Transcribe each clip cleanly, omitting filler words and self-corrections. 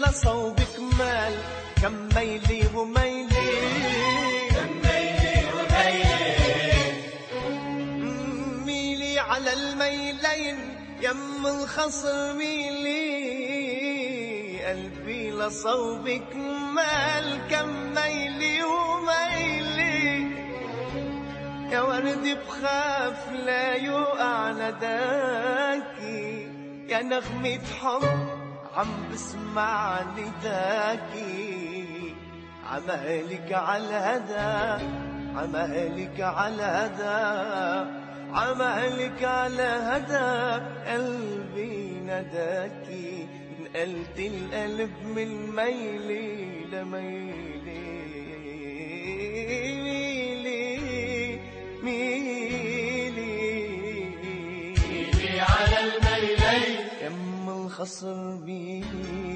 صوبك مال كم ميلي وميلي كم ميلي وميلي ميلي على الميلين يم الخصر ميلي قلبي لصوبك مال كم ميلي وميلي يا ورد بخاف لا يوقع نداكي يا نغمة حب عم بسمع نداكي عمالك على الهدى عمالك على الهدى عمالك على هدى قلبي نداكي نقلت القلب من ميلي لميلي ميلي على الميلين يم الخصر ميلي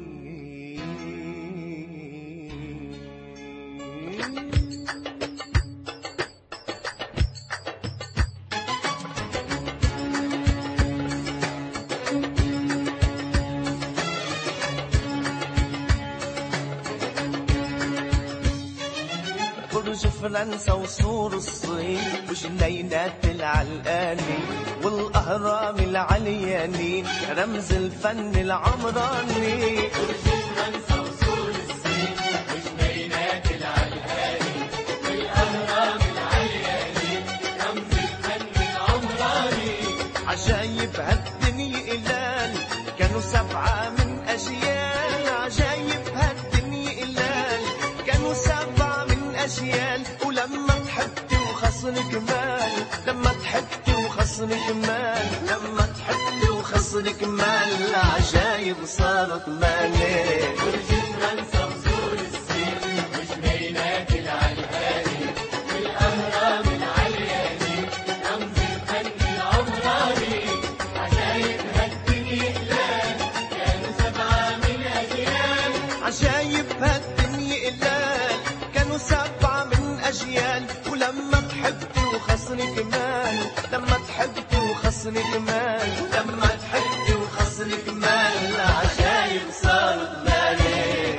برج فرنسا وسور الصين وجنينات العلقاني والأهرام العلياني رمز الفن العمراني برج فرنسا وسور الصين وجنينات العلقاني والأهرام العلياني رمز الفن العمراني عجايب هالدنيا إلان كانوا 7 من أجيال عجايب هالدنيا إلان كانوا 7 أجيال ولما تحبتي وخصنك مال لما تحبتي وخصنك مال لما تحبتي وخصنك مال عجايب صارت مالي برج فرنسا وسور الصين وجنينات العلقاني والأهرام العلياني رمز الفن العمراني عجايب هالدنيا إقلال كانوا 7 من أجيال عجايب هالدنيا إقلال كانوا 7 من أجيال ولما تحبتي وخصنك مال لما تحبتي وخصنك مال لما تحبتي وخصنك مال عجايب صارت مالي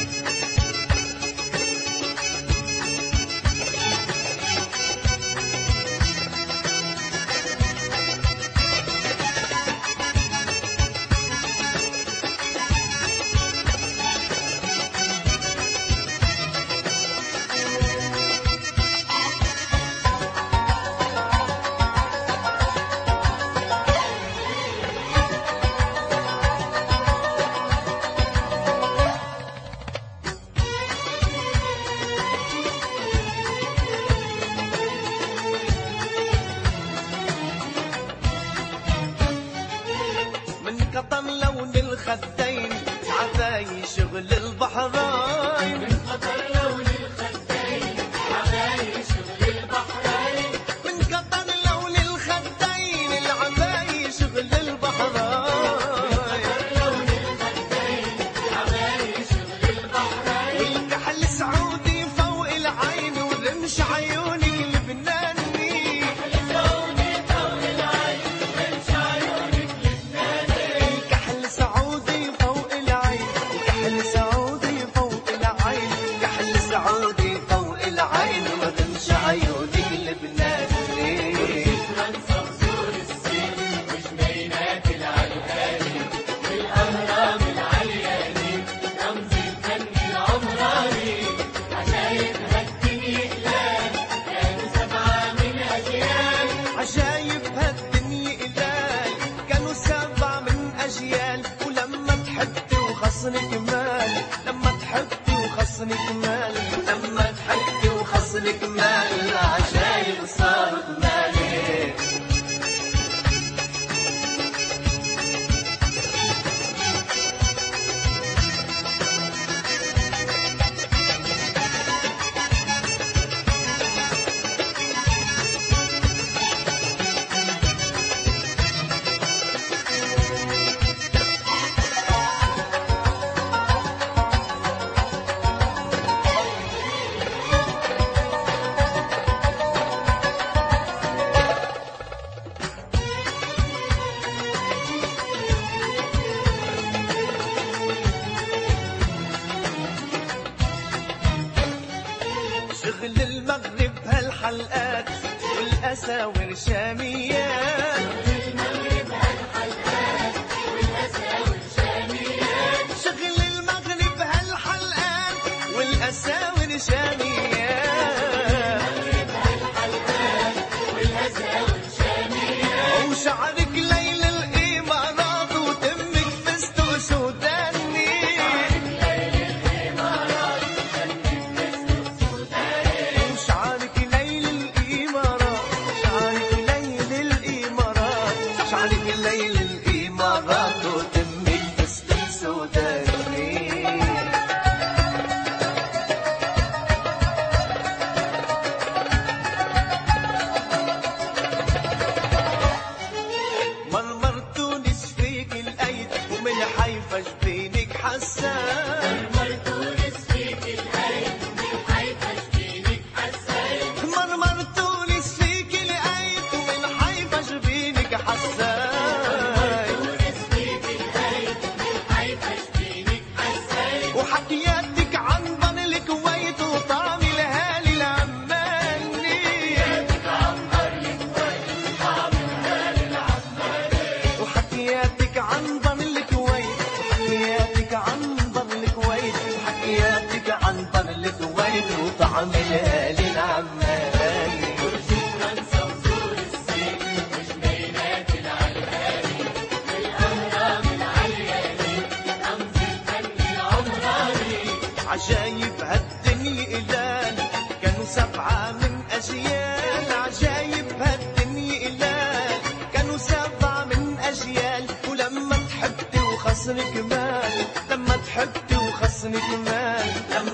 قطن لون الخدين عفاي شغل البحرين من قطن لون الخدين عفاي شغل البحرين من قطن لون الخدين العفاي شغل البحرين لون الخدين عفاي شغل البحرين والكحل السعودي فوق العين ورمش عيونك لبناني سعودي فوق العين ورمش عيونك لبناني فرنسا وسور الصين وجنينات العلقاني والأهرام العلياني رمز الفن العمراني عجايب هالدنيا إقلال كانوا 7 من أجيال عجايب هالدنيا إقلال كانوا 7 من أجيال ولما تحبتي وخصنك مال لما تحبتي وخصنك مال لما تحبتي وخصنك مال عجايب صارت مالي هالحلقات والأساور شاميات. شغل المغرب هالحلقات والأساور شاميات. وشعرك ليل الإمارات وتمك فستو سوداني. وشعرك ليل الإمارات، شعرك ليل الإمارات، شعرك ليل الإمارات وتمك فستو سوداني. مرمرتوني فيك الايد ومن حيفا جبينك حسان. مرمرتوني فيك الايد ومن حيفا جبينك حسان. مرمرتوني فيك الايد ومن حيفا جبينك حسان. وحكياتك عن ضن الكويت وطعم الهالي العماني. وحكياتك عن ضن الكويت، وحكياتك عن ضن الكويت، وحكياتك عن ضن الكويت وطعم الهالي العماني. عجايب هالدنيا إلان كانوا 7 من أجيال. عجايب هالدنيا إلان كانوا 7 من أجيال. ولما تحبتي وخصنك مال، لما تحبتي وخصنك مال، لما